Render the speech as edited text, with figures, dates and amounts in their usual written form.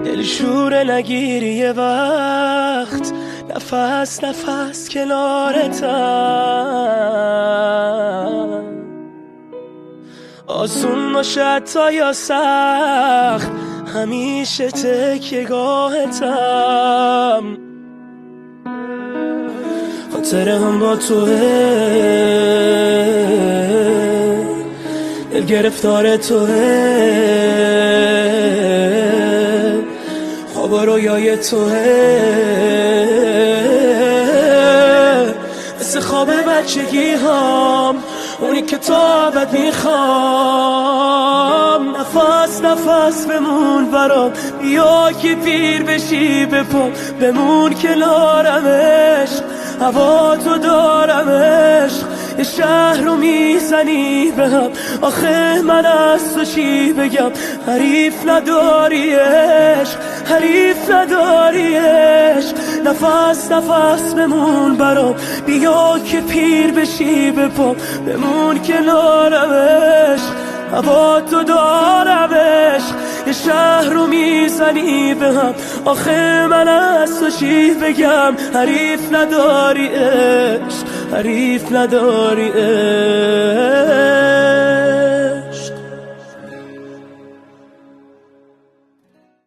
دلشوره نگیری یه وقت، نفس نفس کنارتم. آسون باشه تا یا سخت، همیشه تکیه گاهتم. خاطره هم با توه، دل گرفتار توه، خواب و رویای توه، مثل خواب بچگی هم، اونی که تا ابد میخوام. نفس نفس بمون برام، بیا که پیر بشی بپام، بمون کنارمش، هوا تو دارمش. یه شهر رو میزنی به هم، آخه من از تو چی بگم؟ حریف نداریش، حریف نداریش. نفس نفس بمون برام، بیا که پیر بشی بپام، بمون کنارمش، هوا تو دارمش. یه شهر رو میزنی به هم، آخه من از تو چی بگم؟ حریف نداری عشق، حریف نداری عشق.